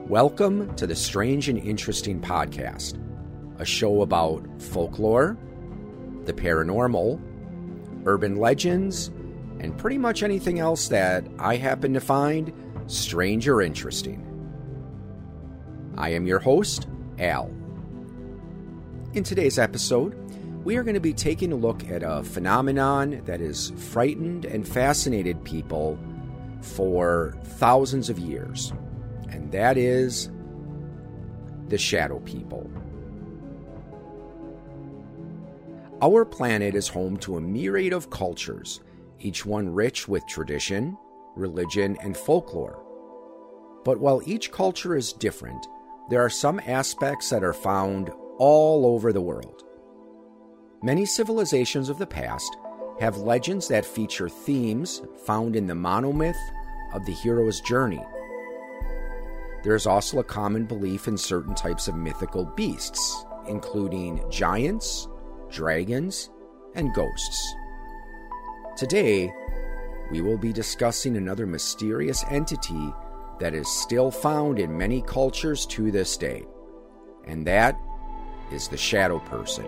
Welcome to the Strange and Interesting Podcast, a show about folklore, the paranormal, urban legends, and pretty much anything else that I happen to find strange or interesting. I am your host, Al. In today's episode, we are going to be taking a look at a phenomenon that has frightened and fascinated people for thousands of years, and that is the shadow people. Our planet is home to a myriad of cultures, each one rich with tradition, religion, and folklore. But while each culture is different, there are some aspects that are found all over the world. Many civilizations of the past have legends that feature themes found in the monomyth of the hero's journey. There is also a common belief in certain types of mythical beasts, including giants, dragons, and ghosts. Today, we will be discussing another mysterious entity that is still found in many cultures to this day, and that is the shadow person.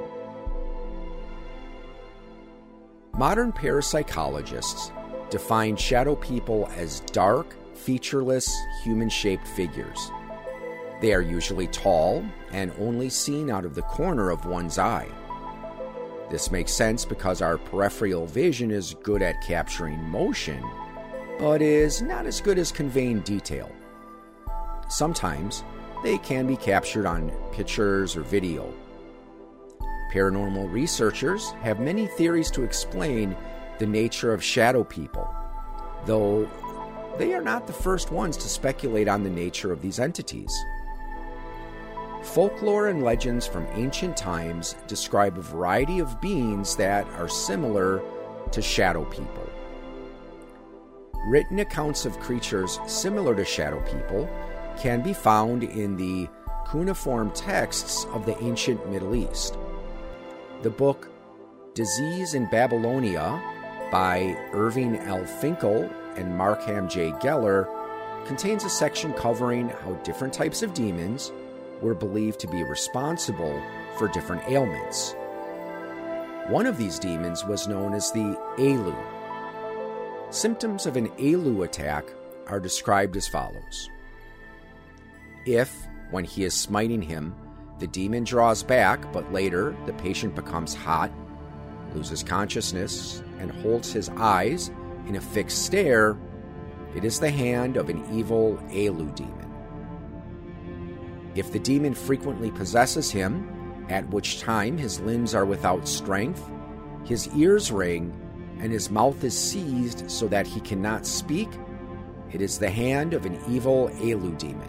Modern parapsychologists define shadow people as dark, featureless, human-shaped figures. They are usually tall and only seen out of the corner of one's eye. This makes sense because our peripheral vision is good at capturing motion, but is not as good as conveying detail. Sometimes they can be captured on pictures or video. Paranormal researchers have many theories to explain the nature of shadow people, though they are not the first ones to speculate on the nature of these entities. Folklore and legends from ancient times describe a variety of beings that are similar to shadow people. Written accounts of creatures similar to shadow people can be found in the cuneiform texts of the ancient Middle East. The book Disease in Babylonia by Irving L. Finkel and Markham J. Geller contains a section covering how different types of demons were believed to be responsible for different ailments. One of these demons was known as the Alu. Symptoms of an Alu attack are described as follows. If, when he is smiting him, the demon draws back, but later the patient becomes hot, loses consciousness, and holds his eyes in a fixed stare, it is the hand of an evil Alu demon. If the demon frequently possesses him, at which time his limbs are without strength, his ears ring, and his mouth is seized so that he cannot speak, it is the hand of an evil Alu demon.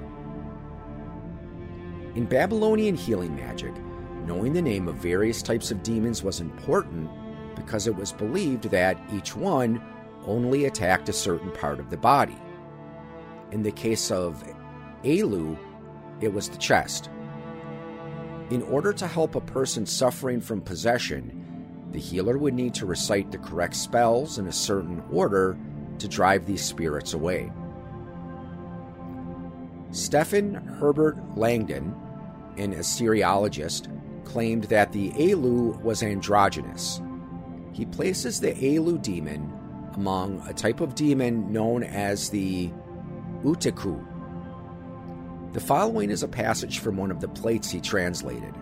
In Babylonian healing magic, knowing the name of various types of demons was important because it was believed that each one only attacked a certain part of the body. In the case of Alu, it was the chest. In order to help a person suffering from possession, the healer would need to recite the correct spells in a certain order to drive these spirits away. Stephen Herbert Langdon, an Assyriologist, claimed that the Alu was androgynous. He places the Alu demon among a type of demon known as the Utaku. The following is a passage from one of the plates he translated.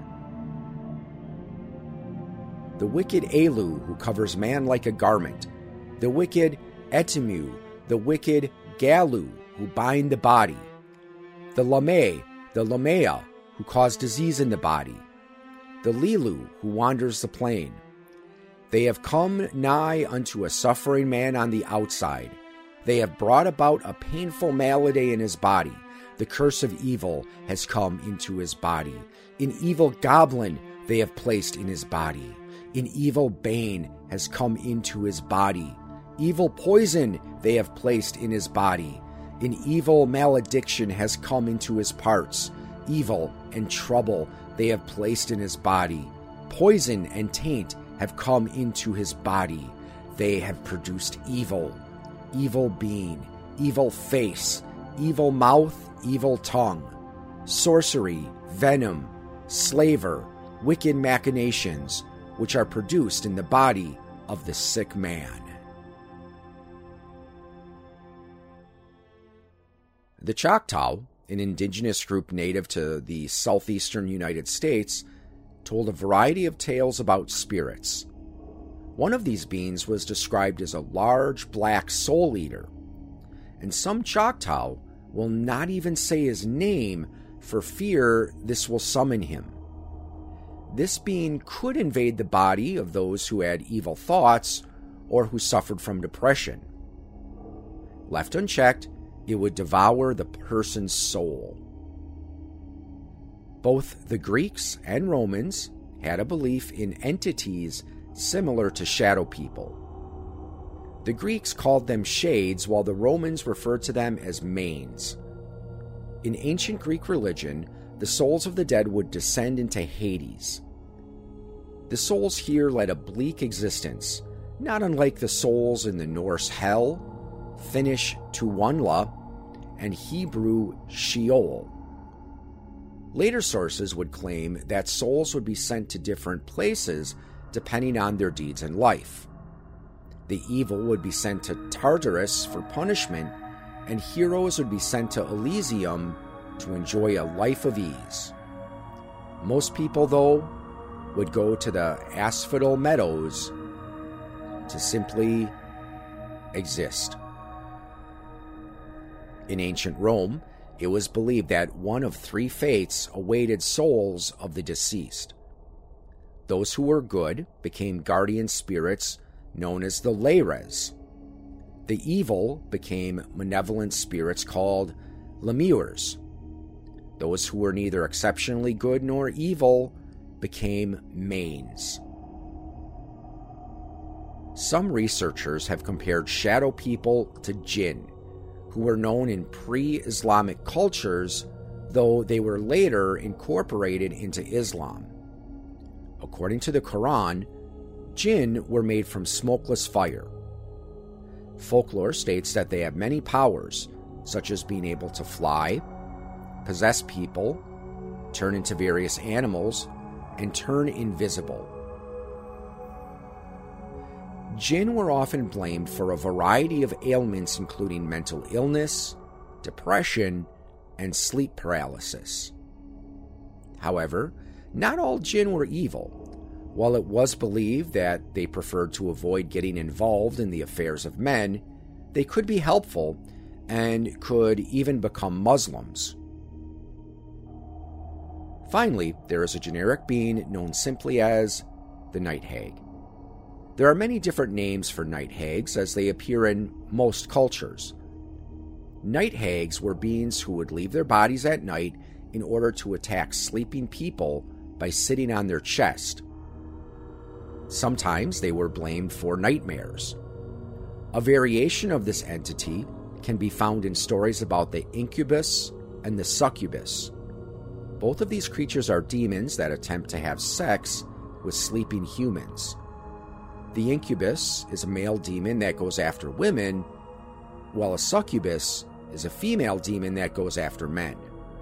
The wicked Alu who covers man like a garment, the wicked Etimu, the wicked Galu who bind the body, the Lameh, the Lamea who cause disease in the body, the Lilu who wanders the plain. They have come nigh unto a suffering man on the outside. They have brought about a painful malady in his body. The curse of evil has come into his body. An evil goblin they have placed in his body. An evil bane has come into his body. Evil poison they have placed in his body. An evil malediction has come into his parts. Evil and trouble they have placed in his body. Poison and taint have come into his body. They have produced evil, evil being, evil face, evil mouth, evil tongue. sorcery, venom, slaver, wicked machinations, which are produced in the body of the sick man. The Choctaw, an indigenous group native to the southeastern United States, told a variety of tales about spirits. One of these beings was described as a large black soul eater, and some Choctaw will not even say his name for fear this will summon him. This being could invade the body of those who had evil thoughts or who suffered from depression. Left unchecked, it would devour the person's soul. Both the Greeks and Romans had a belief in entities similar to shadow people. The Greeks called them shades, while the Romans referred to them as manes. In ancient Greek religion, the souls of the dead would descend into Hades. The souls here led a bleak existence, not unlike the souls in the Norse Hell, Finnish Tuonla, and Hebrew Sheol. Later sources would claim that souls would be sent to different places depending on their deeds in life. The evil would be sent to Tartarus for punishment, and heroes would be sent to Elysium to enjoy a life of ease. Most people, though, would go to the Asphodel Meadows to simply exist. In ancient Rome, it was believed that one of three fates awaited souls of the deceased. Those who were good became guardian spirits known as the Lares. The evil became malevolent spirits called Lemures. Those who were neither exceptionally good nor evil became manes. Some researchers have compared shadow people to jinn, who were known in pre-Islamic cultures, though they were later incorporated into Islam. According to the Quran, jinn were made from smokeless fire. Folklore states that they have many powers, such as being able to fly, possess people, turn into various animals, and turn invisible. Jinn were often blamed for a variety of ailments, including mental illness, depression, and sleep paralysis. However, not all jinn were evil. While it was believed that they preferred to avoid getting involved in the affairs of men, they could be helpful and could even become Muslims. Finally, there is a generic being known simply as the night hag. There are many different names for night hags, as they appear in most cultures. Night hags were beings who would leave their bodies at night in order to attack sleeping people by sitting on their chest. Sometimes they were blamed for nightmares. A variation of this entity can be found in stories about the incubus and the succubus. Both of these creatures are demons that attempt to have sex with sleeping humans. The incubus is a male demon that goes after women, while a succubus is a female demon that goes after men.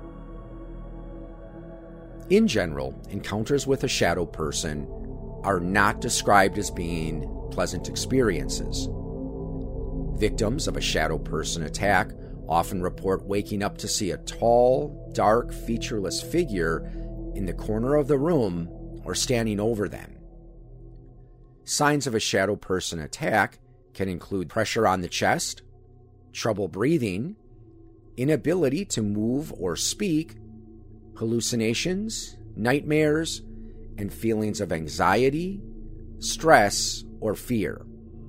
In general, encounters with a shadow person are not described as being pleasant experiences. Victims of a shadow person attack often report waking up to see a tall, dark, featureless figure in the corner of the room or standing over them. Signs of a shadow person attack can include pressure on the chest, trouble breathing, inability to move or speak, hallucinations, nightmares, and feelings of anxiety, stress, or fear.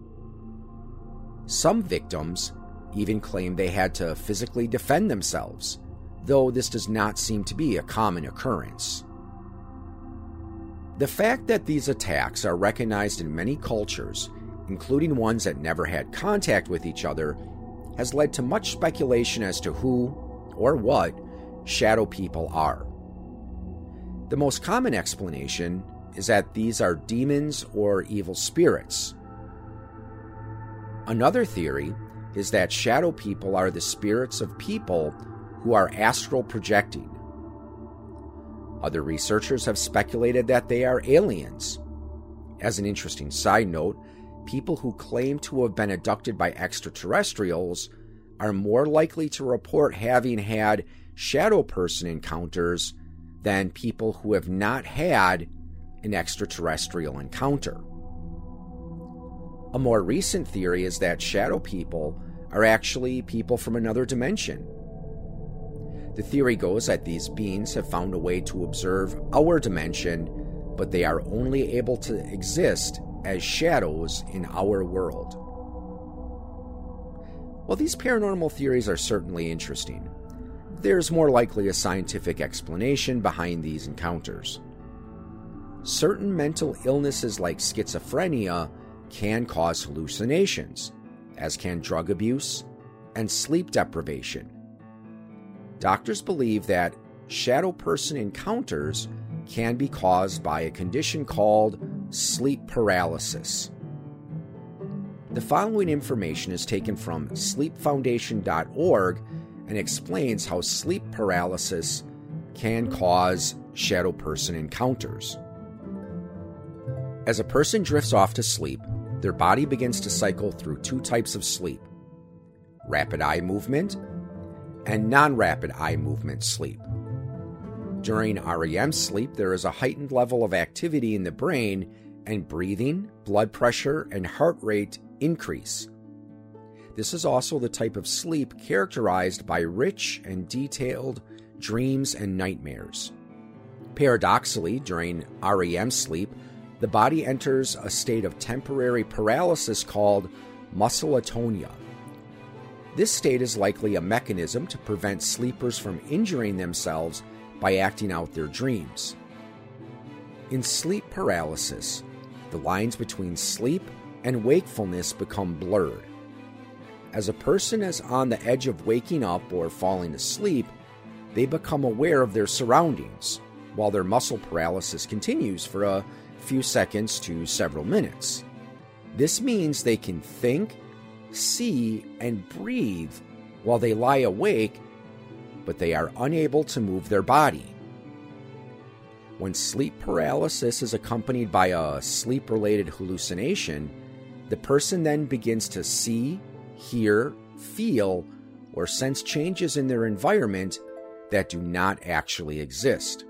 Some victims even claim they had to physically defend themselves, though this does not seem to be a common occurrence. The fact that these attacks are recognized in many cultures, including ones that never had contact with each other, has led to much speculation as to who or what shadow people are. The most common explanation is that these are demons or evil spirits. Another theory is that shadow people are the spirits of people who are astral projecting, Other researchers have speculated that they are aliens. As an interesting side note, people who claim to have been abducted by extraterrestrials are more likely to report having had shadow person encounters than people who have not had an extraterrestrial encounter. A more recent theory is that shadow people are actually people from another dimension. The theory goes that these beings have found a way to observe our dimension, but they are only able to exist as shadows in our world. While these paranormal theories are certainly interesting, there's more likely a scientific explanation behind these encounters. Certain mental illnesses like schizophrenia can cause hallucinations, as can drug abuse and sleep deprivation. Doctors believe that shadow person encounters can be caused by a condition called sleep paralysis. The following information is taken from sleepfoundation.org and explains how sleep paralysis can cause shadow person encounters. As a person drifts off to sleep, their body begins to cycle through two types of sleep: rapid eye movement and non-rapid eye movement sleep. During REM sleep, there is a heightened level of activity in the brain, and breathing, blood pressure, and heart rate increase. This is also the type of sleep characterized by rich and detailed dreams and nightmares. Paradoxically, during REM sleep, the body enters a state of temporary paralysis called muscle atonia. This state is likely a mechanism to prevent sleepers from injuring themselves by acting out their dreams. In sleep paralysis, the lines between sleep and wakefulness become blurred. As a person is on the edge of waking up or falling asleep, they become aware of their surroundings, while their muscle paralysis continues for a few seconds to several minutes. This means they can think, see, and breathe while they lie awake, but they are unable to move their body. When sleep paralysis is accompanied by a sleep-related hallucination, the person then begins to see, hear, feel, or sense changes in their environment that do not actually exist.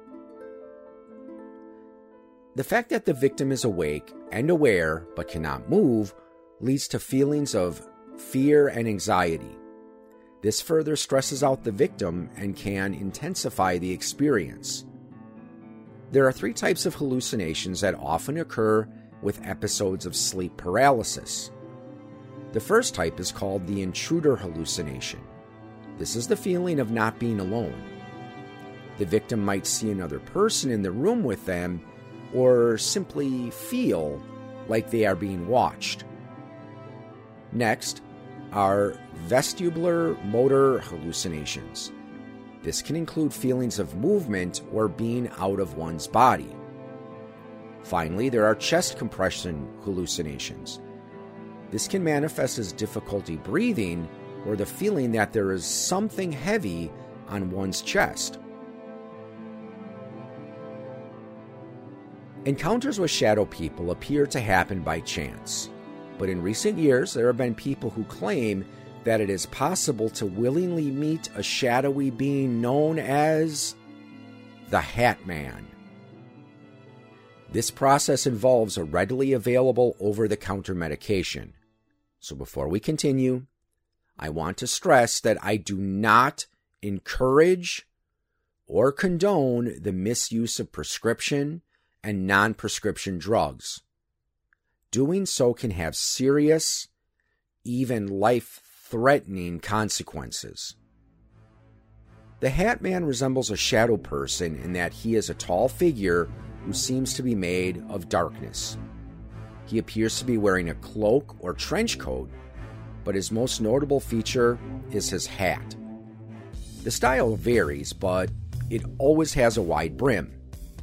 The fact that the victim is awake and aware but cannot move leads to feelings of fear and anxiety. This further stresses out the victim and can intensify the experience. There are three types of hallucinations that often occur with episodes of sleep paralysis. The first type is called the intruder hallucination. This is the feeling of not being alone. The victim might see another person in the room with them, or simply feel like they are being watched. Next are vestibular motor hallucinations. This can include feelings of movement or being out of one's body. Finally, there are chest compression hallucinations. This can manifest as difficulty breathing or the feeling that there is something heavy on one's chest. Encounters with shadow people appear to happen by chance, but in recent years there have been people who claim that it is possible to willingly meet a shadowy being known as the Hat Man. This process involves a readily available over-the-counter medication. So before we continue, I want to stress that I do not encourage or condone the misuse of prescription and non-prescription drugs. Doing so can have serious, even life-threatening consequences. The Hat Man resembles a shadow person in that he is a tall figure who seems to be made of darkness. He appears to be wearing a cloak or trench coat, but his most notable feature is his hat. The style varies, but it always has a wide brim.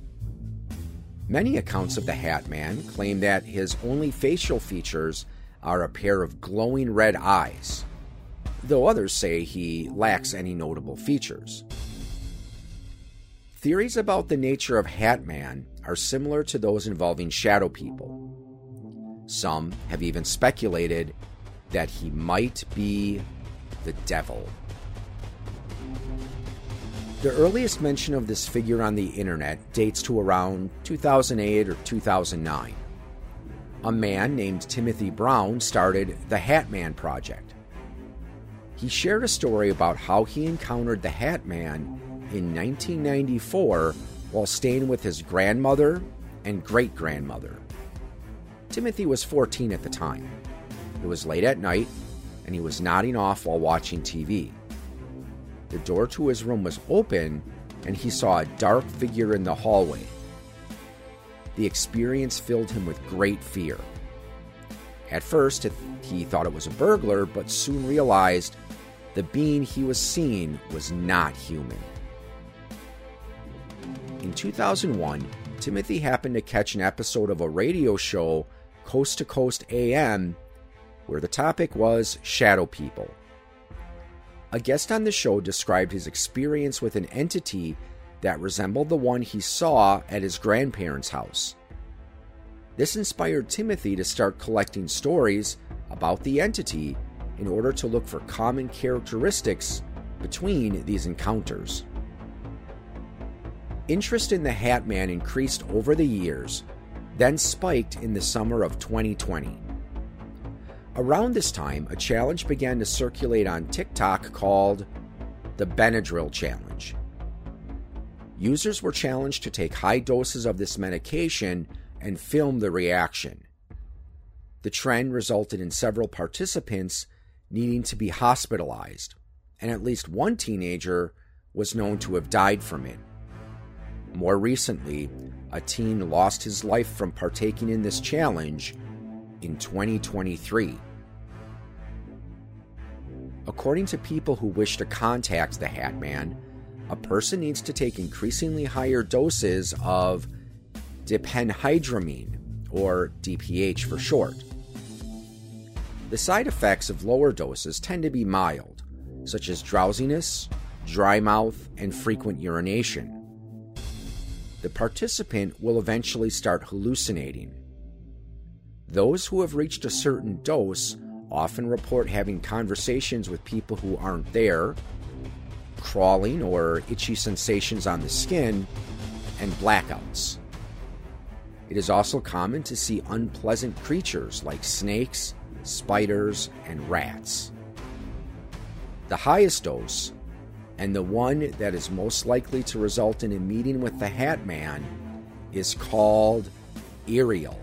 Many accounts of the Hat Man claim that his only facial features are a pair of glowing red eyes, though others say he lacks any notable features. Theories about the nature of Hat Man are similar to those involving shadow people. Some have even speculated that he might be the devil. The earliest mention of this figure on the internet dates to around 2008 or 2009. A man named Timothy Brown started the Hat Man Project. He shared a story about how he encountered the Hat Man in 1994 while staying with his grandmother and great-grandmother. Timothy was 14 at the time. It was late at night, and he was nodding off while watching TV. The door to his room was open, and he saw a dark figure in the hallway. The experience filled him with great fear. At first, he thought it was a burglar, but soon realized the being he was seeing was not human. In 2001, Timothy happened to catch an episode of a radio show, Coast to Coast AM, where the topic was shadow people. A guest on the show described his experience with an entity that resembled the one he saw at his grandparents' house. This inspired Timothy to start collecting stories about the entity in order to look for common characteristics between these encounters. Interest in the Hat Man increased over the years, then spiked in the summer of 2020. Around this time, a challenge began to circulate on TikTok called the Benadryl Challenge. Users were challenged to take high doses of this medication and film the reaction. The trend resulted in several participants needing to be hospitalized, and at least one teenager was known to have died from it. More recently, a teen lost his life from partaking in this challenge in 2023. According to people who wish to contact the Hat Man, a person needs to take increasingly higher doses of diphenhydramine, or DPH for short. The side effects of lower doses tend to be mild, such as drowsiness, dry mouth, and frequent urination. The participant will eventually start hallucinating. Those who have reached a certain dose often report having conversations with people who aren't there, crawling or itchy sensations on the skin, and blackouts. It is also common to see unpleasant creatures like snakes, spiders, and rats. The highest dose, and the one that is most likely to result in a meeting with the Hat Man, is called Eirial.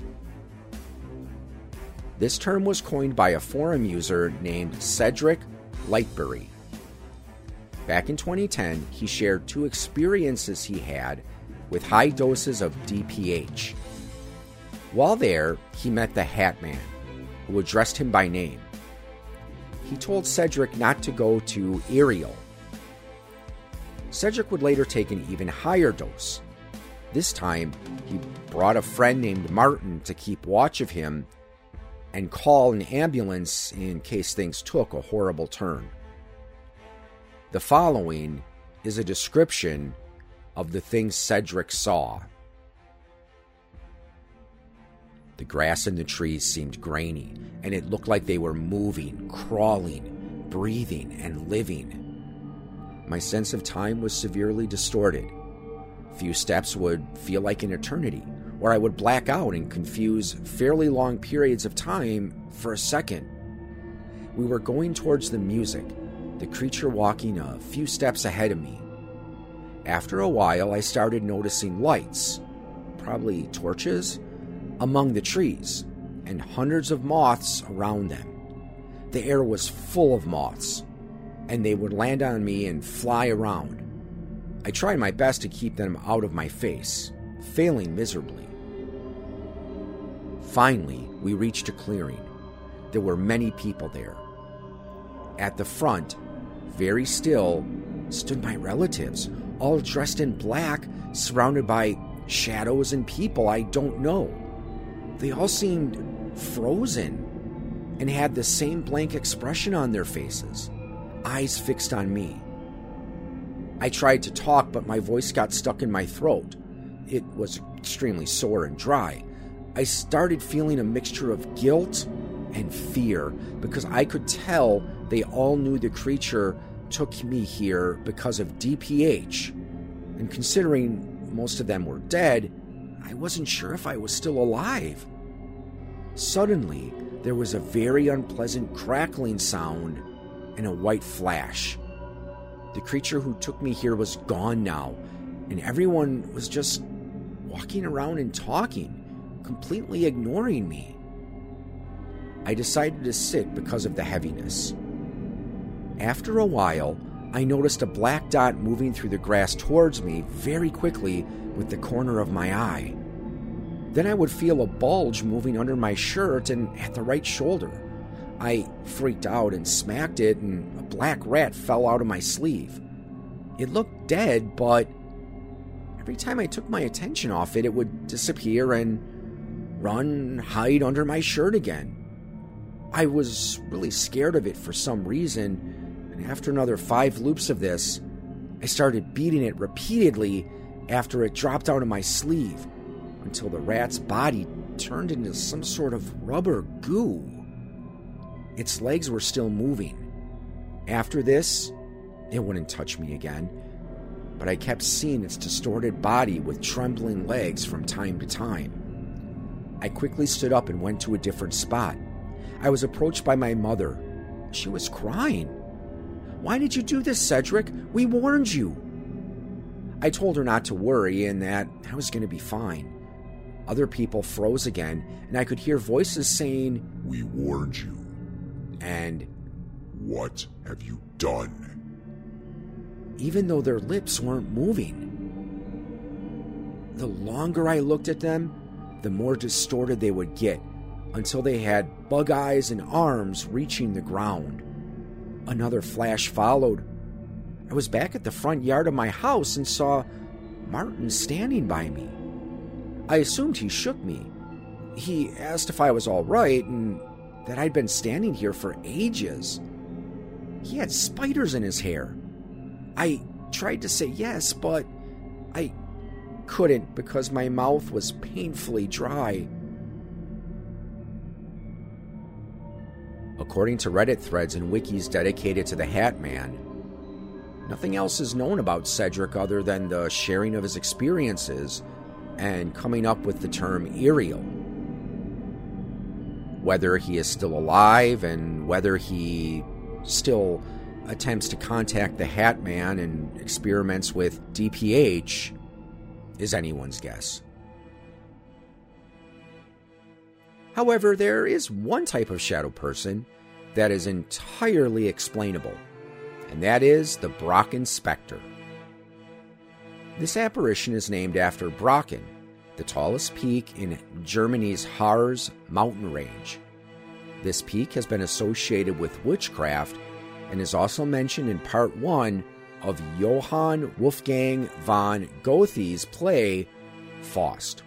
This term was coined by a forum user named Cedric Lightbury. Back in 2010, he shared 2 experiences he had with high doses of DPH. While there, he met the Hat Man, who addressed him by name. He told Cedric not to go to Eirial. Cedric would later take an even higher dose. This time, he brought a friend named Martin to keep watch of him and call an ambulance in case things took a horrible turn. The following is a description of the things Cedric saw. The grass and the trees seemed grainy, and it looked like they were moving, crawling, breathing, and living. My sense of time was severely distorted. Few steps would feel like an eternity, or I would black out and confuse fairly long periods of time for a second. We were going towards the music, the creature walking a few steps ahead of me. After a while, I started noticing lights, probably torches, among the trees, and hundreds of moths around them. The air was full of moths, and they would land on me and fly around. I tried my best to keep them out of my face, failing miserably. Finally, we reached a clearing. There were many people there. At the front, very still, stood my relatives, all dressed in black, surrounded by shadows and people I don't know. They all seemed frozen and had the same blank expression on their faces, eyes fixed on me. I tried to talk, but my voice got stuck in my throat. It was extremely sore and dry. I started feeling a mixture of guilt and fear because I could tell they all knew the creature took me here because of DPH. And considering most of them were dead, I wasn't sure if I was still alive. Suddenly, there was a very unpleasant crackling sound and a white flash. The creature who took me here was gone now, and everyone was just walking around and talking, completely ignoring me. I decided to sit because of the heaviness. After a while, I noticed a black dot moving through the grass towards me very quickly with the corner of my eye. Then I would feel a bulge moving under my shirt and at the right shoulder. I freaked out and smacked it, and a black rat fell out of my sleeve. It looked dead, but every time I took my attention off it, it would disappear and run, hide under my shirt again. I was really scared of it for some reason, and after another 5 loops of this, I started beating it repeatedly after it dropped out of my sleeve, until the rat's body turned into some sort of rubber goo. Its legs were still moving. After this, it wouldn't touch me again, but I kept seeing its distorted body with trembling legs from time to time. I quickly stood up and went to a different spot. I was approached by my mother. She was crying. "Why did you do this, Cedric? We warned you." I told her not to worry and that I was going to be fine. Other people froze again, and I could hear voices saying, "We warned you." And, "What have you done?" Even though their lips weren't moving. The longer I looked at them, the more distorted they would get, until they had bug eyes and arms reaching the ground. Another flash followed. I was back at the front yard of my house and saw Martin standing by me. I assumed he shook me. He asked if I was all right and that I'd been standing here for ages. He had spiders in his hair. I tried to say yes, but I couldn't because my mouth was painfully dry. According to Reddit threads and wikis dedicated to the Hat Man, nothing else is known about Cedric other than the sharing of his experiences and coming up with the term Iriel. Whether he is still alive and whether he still attempts to contact the Hat Man and experiments with DPH is anyone's guess. However, there is one type of shadow person that is entirely explainable, and that is the Brocken Spectre. This apparition is named after Brocken, the tallest peak in Germany's Harz mountain range. This peak has been associated with witchcraft and is also mentioned in Part 1 of Johann Wolfgang von Goethe's play Faust.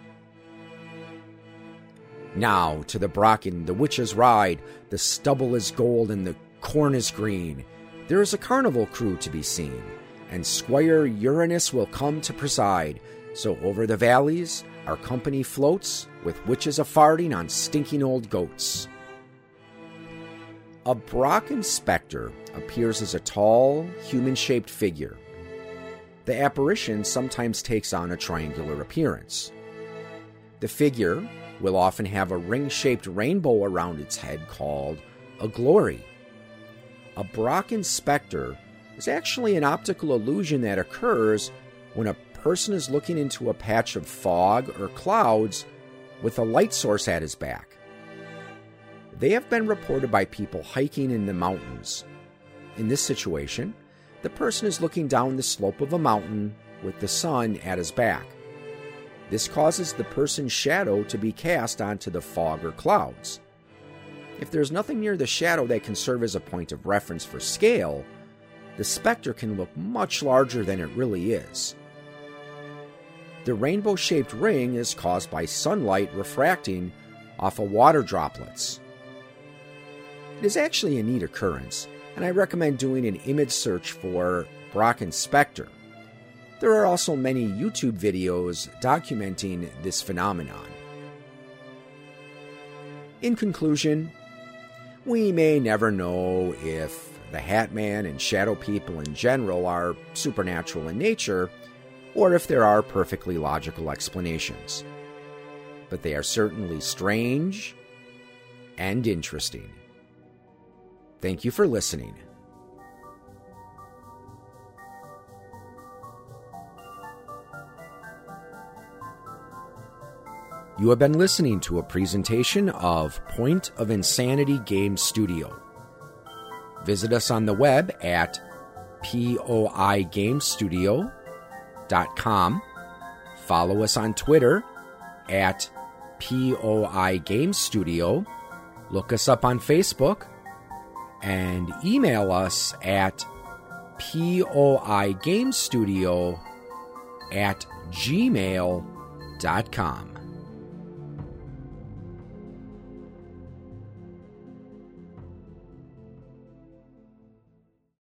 Now to the Brocken, the witches ride, the stubble is gold and the corn is green. There is a carnival crew to be seen, and Squire Uranus will come to preside. So over the valleys, our company floats, with witches a-farting on stinking old goats. A Brocken Spectre appears as a tall, human-shaped figure. The apparition sometimes takes on a triangular appearance. The figure will often have a ring-shaped rainbow around its head called a glory. A Brocken Spectre is actually an optical illusion that occurs when a person is looking into a patch of fog or clouds with a light source at his back. They have been reported by people hiking in the mountains. In this situation, the person is looking down the slope of a mountain with the sun at his back. This causes the person's shadow to be cast onto the fog or clouds. If there's nothing near the shadow that can serve as a point of reference for scale, the specter can look much larger than it really is. The rainbow-shaped ring is caused by sunlight refracting off of water droplets. It is actually a neat occurrence, and I recommend doing an image search for Brocken Spectre. There are also many YouTube videos documenting this phenomenon. In conclusion, we may never know if the Hat Man and shadow people in general are supernatural in nature, or if there are perfectly logical explanations. But they are certainly strange and interesting. Thank you for listening. You have been listening to a presentation of Point of Insanity Game Studio. Visit us on the web at poigamestudio.com. Follow us on Twitter at poigamestudio. Look us up on Facebook and email us at poigamestudio@gmail.com.